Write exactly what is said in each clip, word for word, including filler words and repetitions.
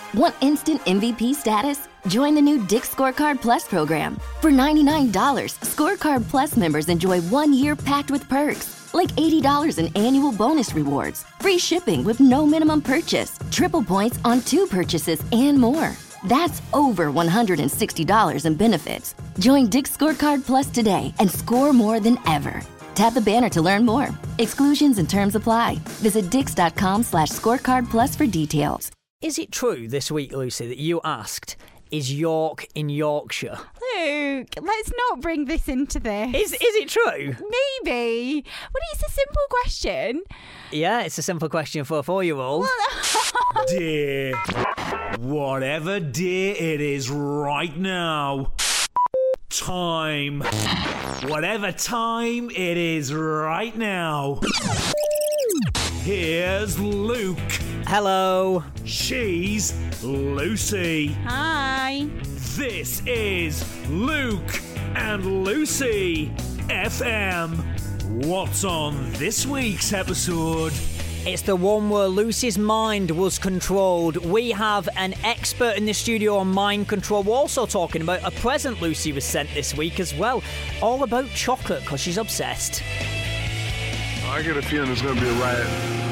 Want instant M V P status? Join the new Dick's Scorecard Plus program. For ninety-nine dollars, Scorecard Plus members enjoy one year packed with perks, like eighty dollars in annual bonus rewards, free shipping with no minimum purchase, triple points on two purchases, and more. That's over one hundred sixty dollars in benefits. Join Dick's Scorecard Plus today and score more than ever. Tap the banner to learn more. Exclusions and terms apply. Visit dix.com slash scorecard plus for details. Is it true this week, Lucy, that you asked, is York in Yorkshire? Luke, let's not bring this into this. Is is it true? Maybe. But it's a simple question. Yeah, it's a simple question for a four-year-old. Dear. Whatever dear it is right now. Time. Whatever time it is right now. Here's Luke. Hello. She's Lucy. Hi. This is Luke and Lucy F M. What's on this week's episode? It's the one where Lucy's mind was controlled. We have an expert in the studio on mind control. We're also talking about a present Lucy was sent this week as well. All about chocolate, because she's obsessed. I get a feeling there's going to be a riot.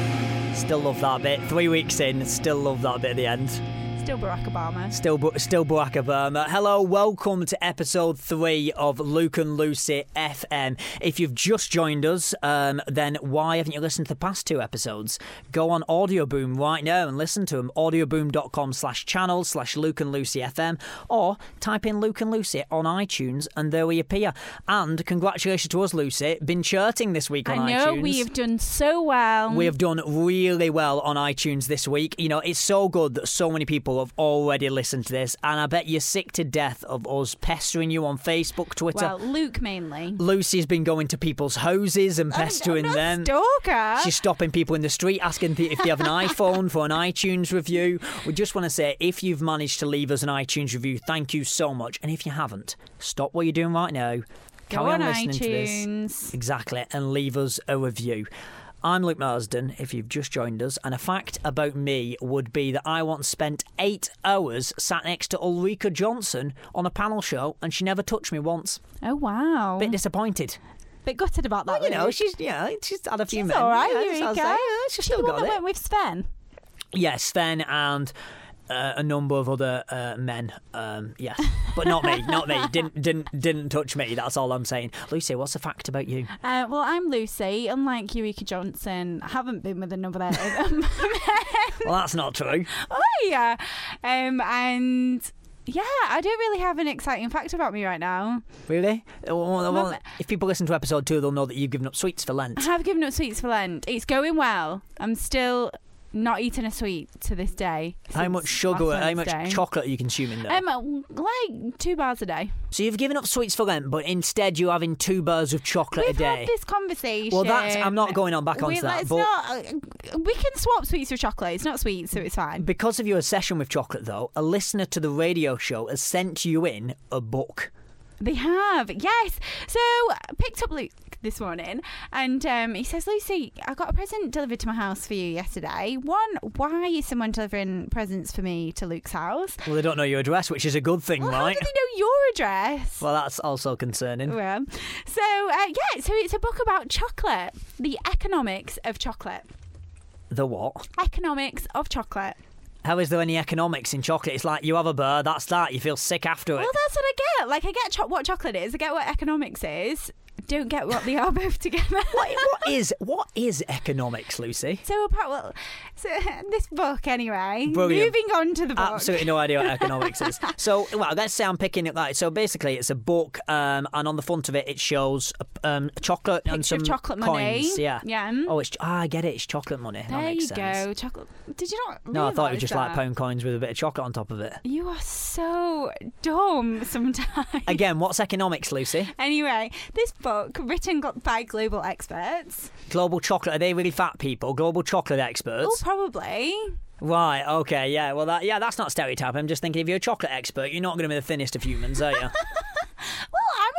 Still love that bit. Three weeks in, still love that bit at the end. Still Barack Obama. Still, still Barack Obama. Hello, welcome to episode three of Luke and Lucy F M. If you've just joined us, um, then why haven't you listened to the past two episodes? Go on Audio Boom right now and listen to them. audioboom.com slash channel slash Luke and Lucy F M, or type in Luke and Lucy on iTunes and there we appear. And congratulations to us, Lucy. Been charting this week on I know, iTunes. we have done so well. We have done really well on iTunes this week. You know, it's so good that so many people have already listened to this, and I bet you're sick to death of us pestering you on Facebook, Twitter. Well, Luke mainly. Lucy's been going to people's houses and pestering I'm not them. Stalker. She's stopping people in the street asking if they have an iPhone for an iTunes review. We just want to say, if you've managed to leave us an iTunes review, thank you so much. And if you haven't, stop what you're doing right now. Go Carry on, on listening iTunes. to this. Exactly, and leave us a review. I'm Luke Marsden, if you've just joined us, and a fact about me would be that I once spent eight hours sat next to Ulrika Johnson on a panel show, and she never touched me once. Oh, wow. Bit disappointed. Bit gutted about that, Well, you know, Luke. she's yeah, she's had a few She's men. all right, yeah, Eureka. so I was like, yeah, she's She's still the one got that it. went with Sven. Yeah, Sven and uh, a number of other uh, men. Um, yes, but not me. Not me. Didn't didn't didn't touch me. That's all I'm saying. Lucy, what's the fact about you? Uh, well, I'm Lucy. Unlike Eureka Johnson, I haven't been with a number of men. Well, that's not true. Oh, yeah. Um, and... Yeah, I don't really have an exciting fact about me right now. Really? Well, well, Mum- if people listen to episode two, they'll know that you've given up sweets for I Lent. have given up sweets for Lent. It's going well. I'm still not eating a sweet to this day. How since much sugar, last how much Wednesday. chocolate are you consuming though? Um, like two bars a day. So you've given up sweets for Lent, but instead you're having two bars of chocolate We've a day. had this conversation. Well, that's- I'm not going on back onto we, that, let's but- not, we can swap sweets for chocolate. It's not sweet, so it's fine. Because of your obsession with chocolate, though, a listener to the radio show has sent you in a book. They have, yes. So I picked up Luke this morning, and um, he says, Lucy, I got a present delivered to my house for you yesterday. One, why is someone delivering presents for me to Luke's house? Well, they don't know your address, which is a good thing, Well, right? how do they know your address? Well, that's also concerning. Well, so uh, yeah, so it's a book about chocolate, the economics of chocolate. The what? Economics of chocolate. How is there any economics in chocolate? It's like you have a bar, that's that. You feel sick after it. Well, that's what I get. Like, I get cho- what chocolate is. I get what economics is. Don't get what they are both together. What, what is what is economics, Lucy? So, apart, well, so this book anyway. Brilliant. Moving on to the book. Absolutely no idea what economics is. So, well, let's say I'm picking it right. So basically, it's a book, um, and on the front of it, it shows um, chocolate and Picture some of chocolate coins. money. Yeah. Yeah. Oh, it's ah, I get it. It's chocolate money. That there makes you sense. go. Chocolate. Did you not? No, I thought it was realise just like that? pound coins with a bit of chocolate on top of it. You are so dumb sometimes. Again, what's economics, Lucy? Anyway, this book, written gl- by global experts. Global chocolate, are they really fat people? Global chocolate experts? Oh, probably. Right, okay, yeah, well, that, yeah, that's not stereotype. I'm just thinking if you're a chocolate expert, you're not going to be the thinnest of humans, are you? Well, I'm a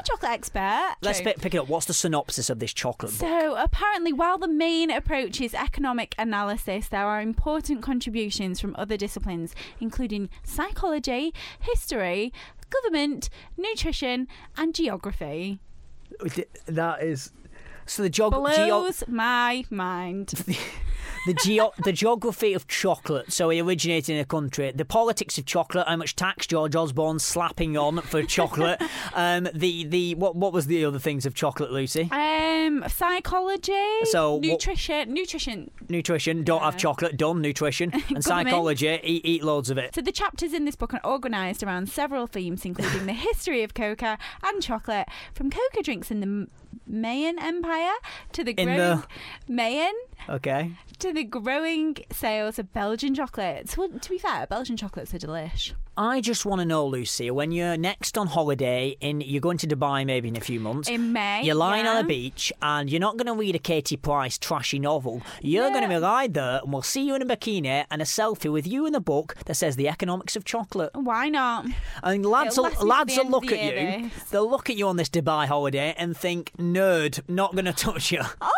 chocolate expert. Let's True. pick it up. What's the synopsis of this chocolate book? So, apparently, while the main approach is economic analysis, there are important contributions from other disciplines, including psychology, history, government, nutrition, and geography. That is... So the geog- Blows geo- my mind. the geo- the geography of chocolate. So he originated in a country. The politics of chocolate. How much tax George Osborne's slapping on for chocolate. um, the the what what was the other things of chocolate, Lucy? Um, psychology. So what- nutrition. Nutrition. Nutrition. Don't have chocolate. Done. Nutrition and Government. psychology. Eat eat loads of it. So the chapters in this book are organised around several themes, including the history of cocoa and chocolate, from cocoa drinks in the Mayan Empire to the In growing the- Mayan Okay. to the growing sales of Belgian chocolates. Well, to be fair, Belgian chocolates are delish. I just want to know, Lucy, when you're next on holiday, in you're going to Dubai maybe in a few months. In May, You're lying yeah. on a beach and you're not going to read a Katie Price trashy novel. You're Yeah. going to be lying there and we'll see you in a bikini and a selfie with you in the book that says The Economics of Chocolate. Why not? And lads It'll will, last me lads to will the look end of at the you. year, this. They'll look at you on this Dubai holiday and think, nerd, not going to touch you. Oh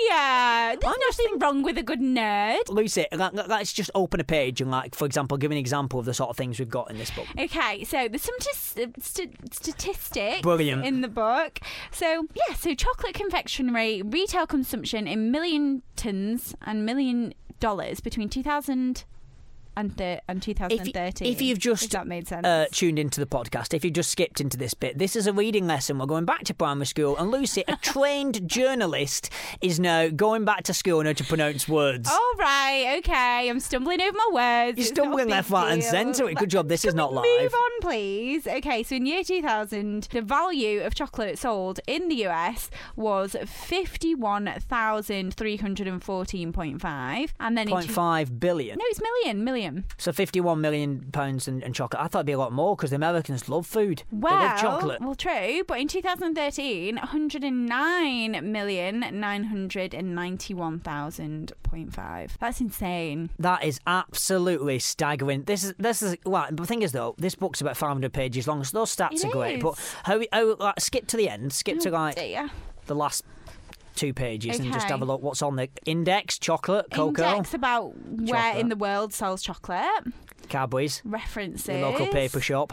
yeah, there's nothing wrong with a good nerd. Lucy, let- let- let's just open a page and, like, for example, give an example of the sort of things we've got in this book. Okay, so there's some st- st- statistics Brilliant. in the book. So, yeah, so chocolate confectionery retail consumption in million tons and million dollars between two thousand and, th- and If, twenty y- thirteen. if you've just if that made sense. uh, tuned into the podcast, if you've just skipped into this bit, this is a reading lesson. We're going back to primary school, and Lucy, a trained journalist, is now going back to school now to pronounce words. All right, okay. I'm stumbling over my words. You're It's not a stumbling big left, right, and deal. centre. Good job. This is Can not we live. Move on, please. Okay, so in year two thousand, the value of chocolate sold in the U S was fifty-one thousand three hundred fourteen point five, and then in Point two- five billion. no, it's million, million. So fifty-one million pounds and, and chocolate. I thought it'd be a lot more because the Americans love food. Well, they love chocolate. well, true, but in two thousand thirteen, one hundred nine million nine hundred ninety-one thousand point five. That's insane. That is absolutely staggering. This is this is well. The thing is though, this book's about five hundred pages long, so those stats It are great. is. But how, how like, skip to the end, skip to like Dear. the last two pages and just Okay. have a look what's on the index. Chocolate, cocoa, Index about where Chocolate. in the world sells chocolate. Cadbury's, References. your local paper shop.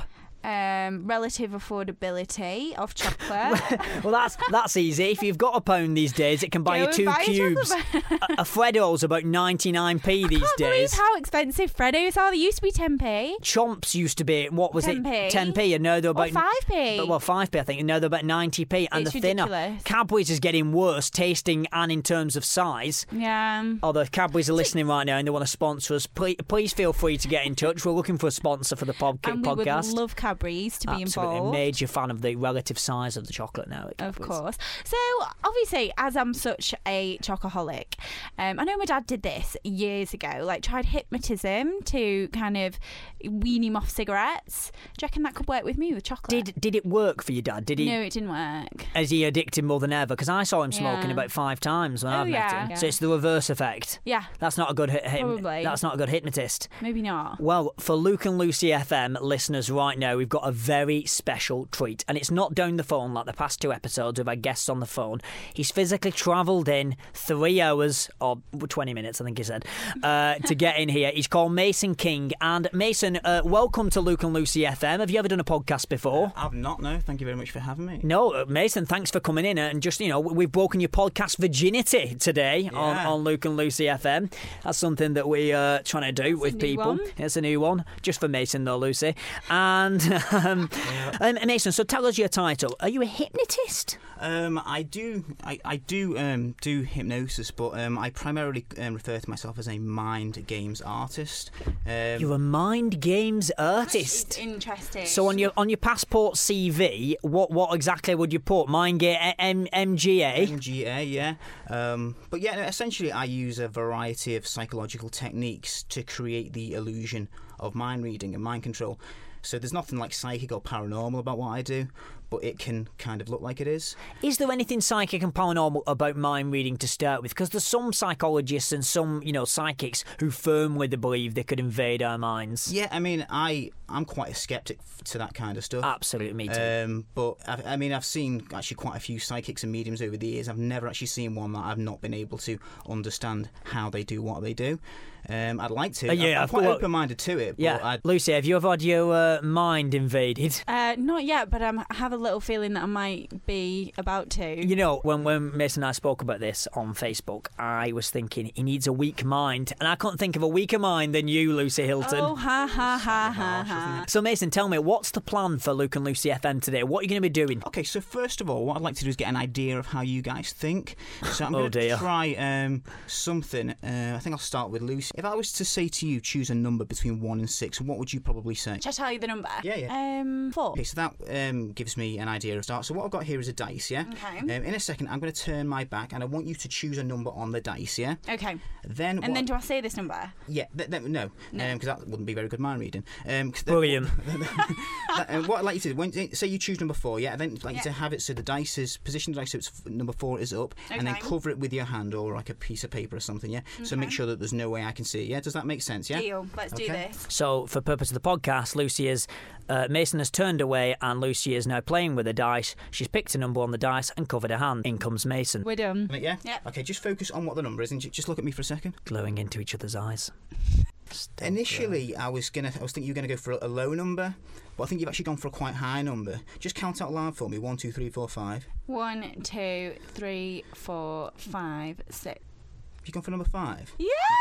Um, relative affordability of chocolate. Well, that's that's easy. If you've got a pound these days, it can buy Go you and two buy a cubes. chocolate a, a Freddo's about ninety-nine p these Can't believe days. how expensive Freddos are. They used to be ten p. Chomps used to be, what was ten p. it, ten p, and now they're Or about five p. Well, five p, I think, and now they're about ninety p, and It's the thinner. ridiculous. Cadbury's is getting worse, tasting and in terms of size. Yeah. Although Cadbury's are listening right now and they want to sponsor us, please, please feel free to get in touch. We're looking for a sponsor for the pod- And we podcast. would love Cadbury's to be Absolutely, a involved. major fan of the relative size of the chocolate now. at Of Cadbury's. course. So, obviously, as I'm such a chocoholic, um, I know my dad did this years ago, like tried hypnotism to kind of wean him off cigarettes. Do you reckon that could work with me with chocolate? Did did it work for your dad? Did he? No, it didn't work. Is he addicted more than ever? Because I saw him smoking Yeah. about five times when Oh, I met yeah. him. Yeah. So it's the reverse effect. Yeah, That's not a good hit. Probably. That's not a good hypnotist. maybe not. Well, for Luke and Lucy F M listeners right now, we've got a very special treat. And it's not down the phone like the past two episodes with our guests on the phone. He's physically travelled in three hours, or twenty minutes, I think he said, uh, to get in here. He's called Mason King. And Mason, uh, welcome to Luke and Lucy F M. Have you ever done a podcast before? I've not, no. Thank you very much for having me. No, uh, Mason, thanks for coming in and just, you know, we've broken your podcast virginity today on, Yeah. on Luke and Lucy F M. That's something that we are uh, trying to do with a new people. one. It's a new one, just for Mason though, Lucy. And um, um, Mason, so tell us your title. Are you a hypnotist? Um, I do, I, I do um, do hypnosis, but um, I primarily um, refer to myself as a mind games artist. Um, You're a mind games artist. Interesting. So on your on your passport C V, what what exactly would you put? Mind game M- MGA? M G A, yeah. Um, but yeah, essentially I use a variety of psychological techniques to create the illusion of mind reading and mind control. So there's nothing like psychic or paranormal about what I do, but it can kind of look like it is. Is there anything psychic and paranormal about mind reading to start with? Because there's some psychologists and some, you know, psychics who firmly believe they could invade our minds. Yeah, I mean, I I'm quite a skeptic to that kind of stuff. Absolutely, me too. Um, but I, I mean, I've seen actually quite a few psychics and mediums over the years. I've never actually seen one that I've not been able to understand how they do what they do. Um, I'd like to. Uh, yeah, I'm, I'm quite well, open-minded to it. But yeah, I'd, Lucy, have you ever had your uh, mind invaded? Uh, not yet, but I'm, I have a little feeling that I might be about to. You know, when, when Mason and I spoke about this on Facebook, I was thinking he needs a weak mind, and I couldn't think of a weaker mind than you, Lucy Hilton. Oh, ha, ha, ha, ha, ha. So, Mason, tell me, what's the plan for Luke and Lucy F M today? What are you going to be doing? Okay, so first of all, what I'd like to do is get an idea of how you guys think. So I'm Oh, going to dear. try um, something. Uh, I think I'll start with Lucy. If I was to say to you, choose a number between one and six, what would you probably say? Shall I tell you the number? Yeah, yeah. Um, four. Okay, so that um, gives me an idea of start. So what I've got here is a dice, yeah? Okay. Um, in a second, I'm going to turn my back, and I want you to choose a number on the dice, yeah? Okay. Then And what- then do I say this number? Yeah, th- th- no, No. because that wouldn't be very good mind reading. Um, 'cause the- Brilliant. that- uh, what I'd like you to do, when, say you choose number four, yeah, then I'd like you Yeah. to have it so the dice is, position the dice so it's f- number four is up, and then Okay. cover it with your hand or like a piece of paper or something, yeah? So make sure that there's no way I can see it, yeah? Does that make sense, yeah? Deal. Let's do Okay. this. So, for purpose of the podcast, Lucy is uh, Mason has turned away, and Lucy is now playing with the dice. She's picked a number on the dice and covered her hand. In comes Mason, We're done. Yeah? Yeah. Okay, just focus on what the number is and ju- just look at me for a second. glowing into each other's eyes. Still Initially, I was gonna, I was thinking you were gonna go for a, a low number, but I think you've actually gone for a quite high number. Just count out loud for me: one, two, three, four, five. One, two, three, four, five, six. Have you gone for number five?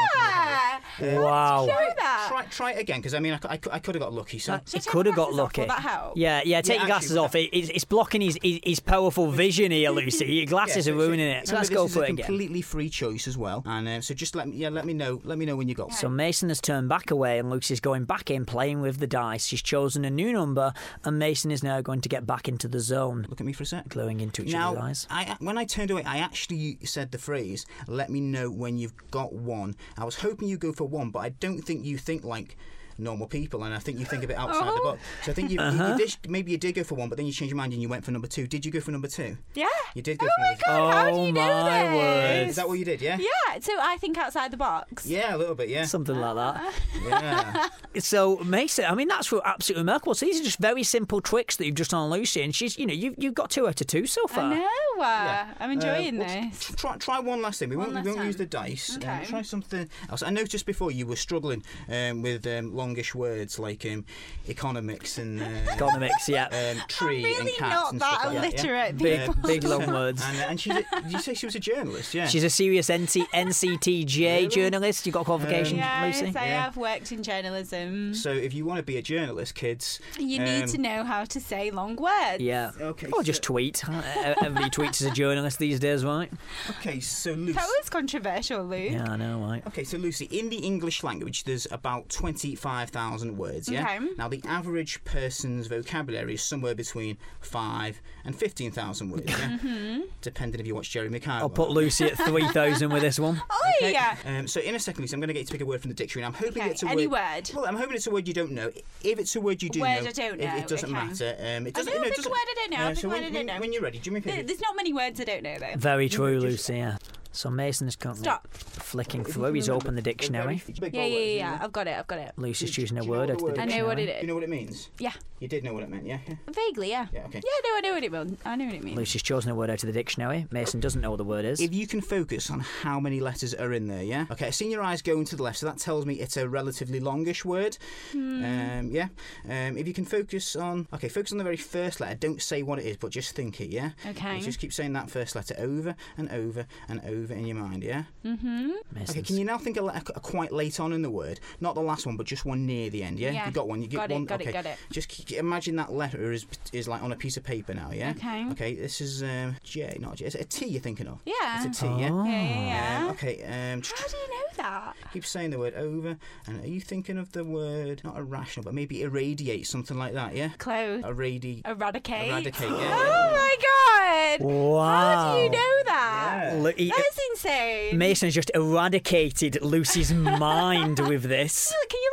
Yeah! Wow. Show that. Try, try it again, because I mean, I, cou- I, cou- I could have got lucky. So That- Should I It take could my have got glasses off? lucky. Will that help? Yeah, yeah. Take Yeah, your glasses actually, off. It, it's, it's blocking his, his his powerful vision here, Lucy. Your glasses Yeah, are so- so ruining it. So remember, let's this go is for a it again. completely free choice as well, and um, so just let me, yeah, let me know, let me know when you got. So Mason has turned back away, and Lucy's going back in, playing with the dice. She's chosen a new number, and Mason is now going to get back into the zone, Look at me for a sec. glowing into each Now, other's eyes. I, when I turned away, I actually said the phrase, "Let me know when you've got one." I was hoping you go for one, but I don't think you think like normal people, and I think you think a bit outside the Oh. box. So I think you, you- Uh-huh. you did, maybe you did go for one, but then you changed your mind and you went for number two. Did you go for number two? Yeah. You did go Oh for my number god, how do Oh you know my this? word. Is that what you did? Yeah. Yeah, so I think outside the box. Yeah, a little bit. Yeah. Something like that. Yeah. So Mason, I mean, that's absolutely remarkable. So these are just very simple tricks that you've just done on Lucy, and she's, you know, you've you've got two out of two so far. I know. Uh, I'm enjoying Uh, well, this. t- Try, try one last thing. We One won't, last we won't time. use the dice. Um, Okay. try something else. I noticed before you were struggling um, with um, longish words like um, economics and uh, Economics, yeah. um, tree I'm really and cats not and that stuff like that. illiterate, Big, people. big long words. And, uh, and she's a, did you say she was a journalist? Yeah. She's a serious N C- N C T J Really? journalist. You got a qualification, Yes, Lucy? I Yeah. have worked in journalism. So if you want to be a journalist, kids, You need um, to know how to say long words. Yeah. Okay, Or just so- tweet. Uh, Everybody tweets as a journalist these days, right? Okay, so Lucy. That was controversial, Luke. Yeah, I know, right? Okay, so Lucy, in the English language, there's about twenty-five thousand words, yeah? Okay. Now, the average person's vocabulary is somewhere between five and fifteen thousand words, yeah? Mm-hmm. Depending if you watch Jerry McKyle. I'll put Lucy at three thousand with this one. Oh, Okay, yeah. Um, so in a second, Lucy, I'm going to get you to pick a word from the dictionary. I'm hoping Okay, it's a any word. word. Well, I'm hoping it's a word you don't know. If it's a word you do Word know, I don't it- know, It, doesn't okay. matter. Um, it I doesn't. do no, it pick a doesn't- word I don't know, I Uh, pick so a word when, I don't when, know. when you're ready, do you want me to There- pick it? There's not many words I don't know, though. Very true, Lucy, yeah. So Mason is currently Stop. flicking through. He's opened the dictionary. Big Yeah, bold yeah, words, yeah, you yeah. know? I've got it, I've got it. Lucy's choosing a Do you know word what out the of the word I is? know what dictionary. it Do is. you know what it means? Yeah. You did know what it meant, yeah? yeah. Vaguely, yeah. Yeah, okay. Yeah, no, I know what it means. I know what it means. Lucy's chosen a word out of the dictionary. Mason doesn't know what the word is. If you can focus on how many letters are in there, yeah? Okay, I've seen your eyes going to the left, so that tells me it's a relatively longish word. Hmm. Um, yeah? Um, if you can focus on... Okay, focus on the very first letter. Don't say what it is, but just think it, yeah? Okay. You just keep saying that first letter over and over and over in your mind, yeah? Mm-hmm. Mason's- Okay, can you now think a letter quite late on in the word? Not the last one, but just one near the end, yeah? Yeah. You got one. You get Got it, one. got it, okay. got it. Just k- imagine that letter is is like on a piece of paper now, yeah? Okay. Okay, this is um, J, not J. Is it a T you're thinking of? Yeah. It's a T, yeah? Oh. Yeah, yeah, yeah. Um, okay, um, How do you know that? keep saying the word over. And are you thinking of the word, not irrational, but maybe irradiate, something like that, yeah? Close. Irradiate. Eradicate. Eradicate, yeah. Oh my god! Wow. How do you know that? Yeah. Lu- he- That's insane. Mason has just eradicated Lucy's mind with this. Can you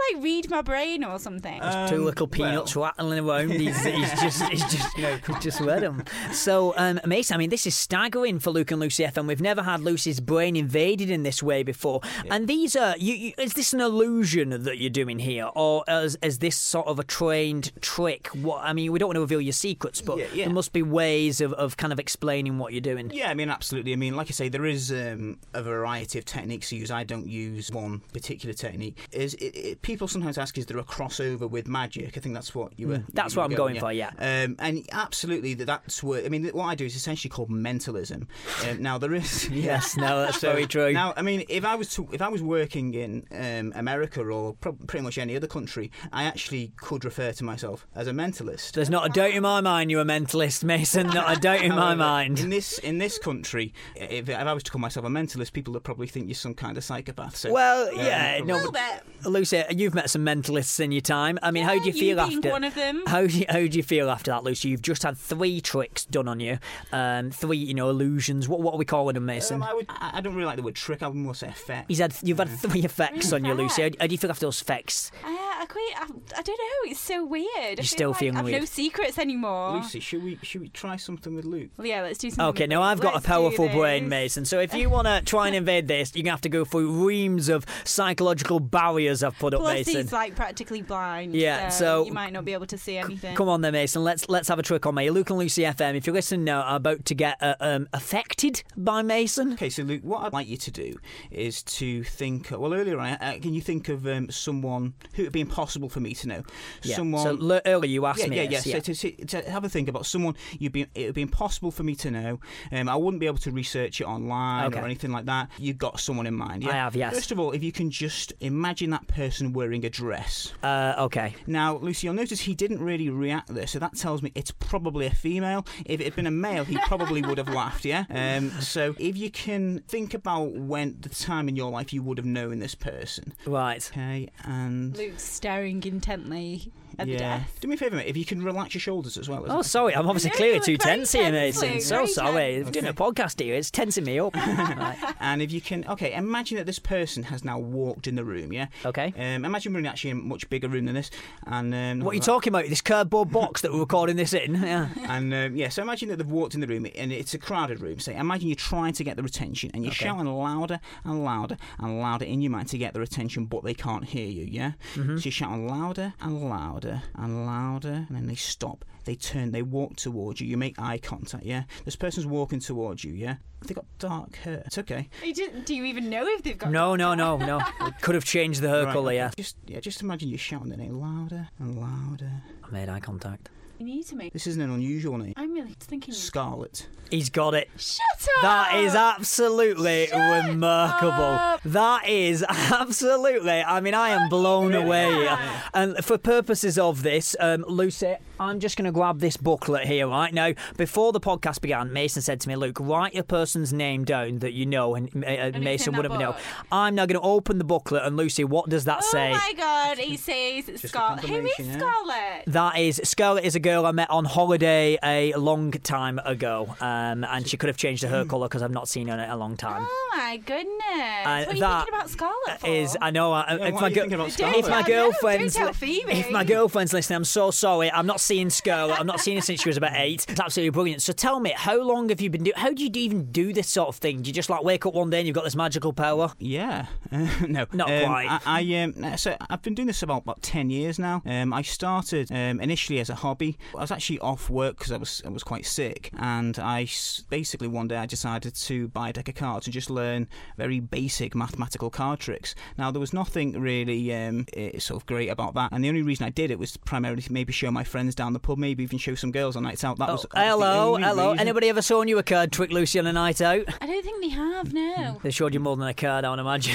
like read my brain or something? Uh, Two little peanuts well. rattling around. He's, he's just, he's just, you know, just read them. So, um, Mason, I mean, this is staggering for Luke and Lucy F M. We've never had Lucy's brain invaded in this way before. Yeah. And these are, you, you, is this an illusion that you're doing here, or is, is this sort of a trained trick? What I mean, we don't want to reveal your secrets, but yeah, yeah. there must be ways of, of kind of explaining what you're doing. Yeah, I mean, absolutely. I mean, like I say, there is um, a variety of techniques to use. I don't use one particular technique. Is it, it, people sometimes ask, is there a crossover with magic? I think that's what you were. That's you what were I'm going, going for. Yeah. Um, and absolutely, that that's what I mean. What I do is essentially called mentalism. Um, now there is. Yes. No, that's so, very true. Now, I mean, if I was to, if I was working in um, America or pro- pretty much any other country, I actually could refer to myself as a mentalist. There's not a doubt in my mind you're a mentalist, Mason. Not a doubt in my mind. In this in this country, if, if I was to call myself a mentalist, people would probably think you're some kind of psychopath. So, well, um, yeah, no, but Lucy, you've met some mentalists in your time. I mean, yeah, how do you feel you after? Being one of them. How do you, how do you feel after that, Lucy? You've just had three tricks done on you, um, three, you know, illusions. What what are we calling them, Mason? Um, I, would, I I don't really like the word trick. I would more say effect. He's had. You've had three effects on you, Lucy. How, how do you feel after those effects? Uh, I quite. I, I don't know. It's so weird. I You're still like feeling I've weird. no secrets anymore. Lucy, should we should we try something with Luke? Well, yeah, let's do something. Okay, with now Luke. I've got Let's a powerful do brain, this. Mason. So if you want to try and invade this, you're gonna have to go through reams of psychological barriers I've put up, Plus, Mason. he's like practically blind. Yeah, so, so- you might not be able to see anything. Come on then, Mason. Let's let's have a trick on me. Luke and Lucy F M. If you're listening now, are about to get uh, um, affected by Mason. Okay, so Luke, what I'd like you to do is to think. Well, earlier on, uh, can you think of um, someone who would be impossible for me to know? Yeah. Someone. So l- earlier you asked yeah, me. yeah, this, yeah. yeah. So to, to, to have a think about someone, you'd be it would be impossible for me to know. Um, I wouldn't be able to research it online Okay. or anything like that. You've got someone in mind. Yeah? I have, yes. First of all, if you can just imagine that person wearing a dress. Uh, okay. Now, Lucy, you'll notice he didn't really react there, so that tells me it's probably a female. If it had been a male, he probably would have laughed, yeah? Um, so if you can think about when the time in your life you would have known this person. Right. Okay, and... Luke's staring intently at the yeah. desk. Do me a favour, mate, if you can relax your shoulders as well. Oh, as sorry. I'm obviously I know, clearly you too look very tense here, tense, Mason. Luke, So very sorry. tense. I'm doing a podcast here. It's tensing me up. Right. And if you can, okay, imagine that this person has now walked in the room, yeah? Okay. Um, imagine we're in actually a much bigger room than this. And um, What are you talking about? This cardboard box that we're recording this in? Yeah. And um, yeah, so imagine that they've walked in the room and it's a crowded room. So imagine you're trying to get their attention and you're Okay. shouting louder and louder and louder in your mind to get their attention, but they can't hear you, yeah? Mm-hmm. So you're shouting louder and louder and louder, and then they stop. They turn, they walk towards you. You make eye contact, yeah? This person's walking towards you, yeah? They've got dark hair. It's okay. You just- do you even know if they've got? No, no, no, no. It could have changed the hair Right, colour, okay. yeah. Just, yeah, just imagine you're shouting their name louder and louder. I made eye contact. You need to make. This isn't an unusual name. I'm really thinking. Scarlet. He's got it. Shut up! That is absolutely Shut remarkable. up. That is absolutely. I mean, I am blown away. And for purposes of this, um, Lucy, I'm just going to grab this booklet here right now. Before the podcast began, Mason said to me, "Luke, write your person's name down that you know," and, uh, it's Mason in that wouldn't know. book. I'm now going to open the booklet, and Lucy, what does that Oh say? my God! He says a Scarlet. Who is confirmation, yeah. Scarlet? That is Scarlett is a girl I met on holiday a long time ago, um, and she could have changed her hair colour because I've not seen her in a long time. Oh my goodness! Uh, what are you that thinking about Scarlet for? Is I know I, Yeah, if what my are you girl- thinking about if Scarlett? my I know, girlfriend's don't tell Phoebe. if my girlfriend's listening, I'm so sorry. I'm not seeing Scarlett. I'm not seeing her since she was about eight. It's absolutely brilliant. So tell me, how long have you been doing? How do you even do this sort of thing? Do you just like wake up one day and you've got this magical power? Yeah, uh, no, Not um, quite. I, I um, so I've been doing this about about ten years now. Um, I started um, initially as a hobby. I was actually off work because I was I was quite sick, and I s- basically one day I decided to buy a deck of cards and just learn very basic mathematical card tricks. Now there was nothing really um, eh, sort of great about that, and the only reason I did it was primarily to maybe show my friends down the pub, maybe even show some girls on nights out. That Oh, was, that was the hello, only hello. reason. Anybody ever shown you a card trick, Lucy, on a night out? I don't think they have. No. They showed you more than a card, I would imagine.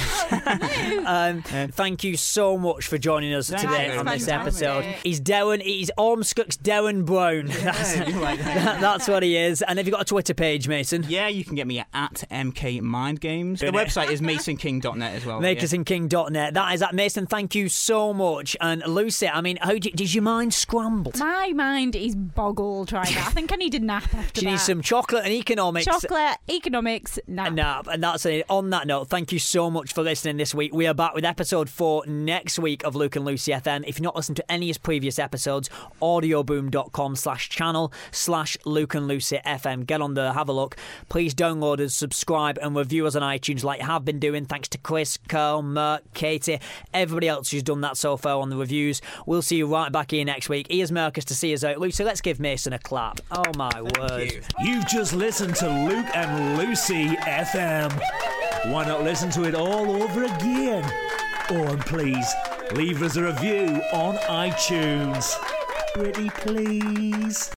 um, thank you so much for joining us Thanks today very on much this for having me. episode. He's Darren, he's Ormskirk's Darren Brown. That's, Yeah, like that. that's what he is. And have you got a Twitter page, Mason? Yeah, you can get me at M K Mind Games. The website is mason king dot net as well. mason king dot net. That is that. Mason, thank you so much. And Lucy, I mean, how did, did your mind scrambled? My mind is boggled right now. I think I need a nap after Do you that. need some chocolate and economics? Chocolate, economics, nap. A nap. And that's it. On that note, thank you so much for listening this week. We are back with episode four next week of Luke and Lucy F M. If you've not listened to any of his previous episodes, audioboom.com slash channel slash Luke and Lucy F M. Get on there, have a look. Please download us, subscribe and review us on iTunes like you have been doing. Thanks to Chris, Carl, Mert, Katie, everybody else who's done that so far on the reviews. We'll see you right back here next week. Here's Marcus to see us out. Lucy, let's give Mason a clap. Oh my word. you. You've just listened to Luke and Lucy F M. Why not listen to it all over again? Oh, and please, leave us a review on iTunes. Pretty please.